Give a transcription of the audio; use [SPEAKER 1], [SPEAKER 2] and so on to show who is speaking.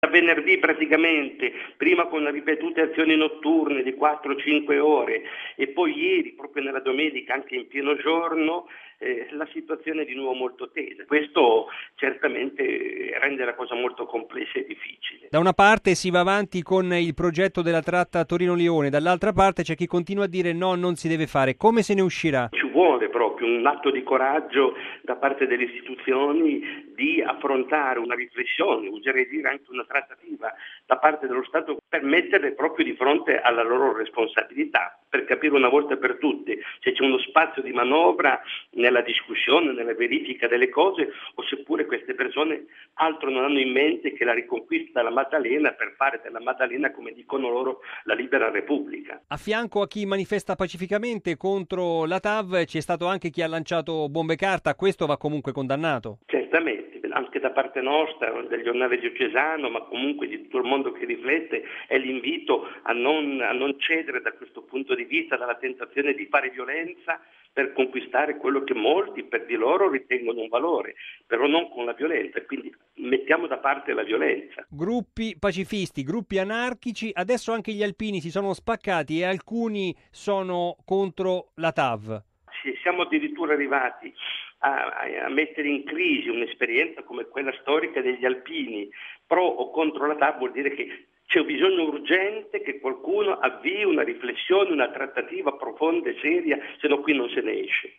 [SPEAKER 1] da venerdì praticamente, prima con ripetute azioni notturne di 4-5 ore e poi ieri, proprio nella domenica, anche in pieno giorno, la situazione è di nuovo molto tesa. Questo certamente rende la cosa molto complessa e difficile.
[SPEAKER 2] Da una parte si va avanti con il progetto della tratta Torino-Lione, dall'altra parte c'è chi continua a dire no, non si deve fare. Come se ne uscirà?
[SPEAKER 1] Ci vuole proprio un atto di coraggio da parte delle istituzioni di affrontare una riflessione, oserei dire anche una trattativa da parte dello Stato per metterle proprio di fronte alla loro responsabilità, per capire una volta per tutte se c'è uno spazio di manovra nella discussione, nella verifica delle cose o seppure queste persone altro non hanno in mente che la riconquista della Maddalena per fare della Maddalena, come dicono loro, la libera Repubblica.
[SPEAKER 2] A fianco a chi manifesta pacificamente contro la TAV c'è stato anche chi ha lanciato bombe carta, questo va comunque condannato.
[SPEAKER 1] Certamente, anche da parte nostra, del giornale diocesano, ma comunque di tutto il mondo che riflette, è l'invito a non cedere da questo punto di vista dalla tentazione di fare violenza per conquistare quello che molti per di loro ritengono un valore, però non con la violenza, quindi mettiamo da parte la violenza.
[SPEAKER 2] Gruppi pacifisti, gruppi anarchici, adesso anche gli alpini si sono spaccati e alcuni sono contro la TAV.
[SPEAKER 1] Siamo addirittura arrivati a mettere in crisi un'esperienza come quella storica degli alpini, pro o contro la TAV vuol dire che c'è bisogno urgente che qualcuno avvii una riflessione, una trattativa profonda e seria, se no qui non se ne esce.